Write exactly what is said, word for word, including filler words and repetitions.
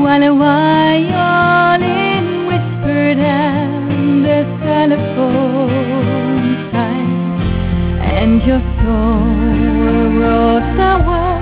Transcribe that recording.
while a violin whispered and the telephone sighed, and your soul rose away.